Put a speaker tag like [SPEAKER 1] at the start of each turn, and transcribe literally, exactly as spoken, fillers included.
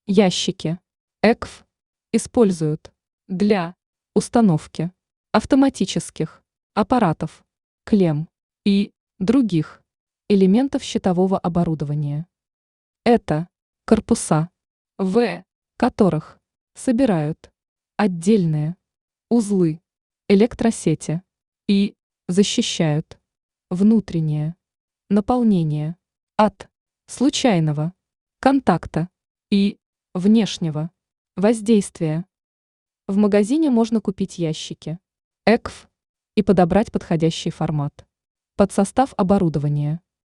[SPEAKER 1] Ящики ЭКФ используют для установки автоматических аппаратов, клемм и других элементов щитового оборудования. Это корпуса, в которых собирают отдельные узлы электросети и защищают внутреннее наполнение от случайного контакта и внешнего воздействия. В магазине можно купить ящики ЭКФ и подобрать подходящий формат под состав оборудования.